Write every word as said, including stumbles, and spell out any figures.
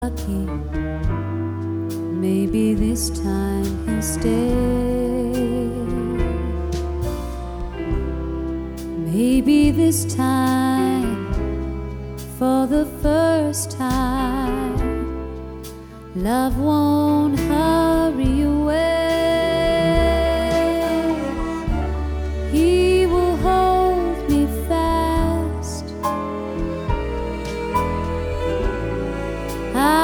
lucky. Maybe this time he'll stay. Maybe this time, for the first time, love won't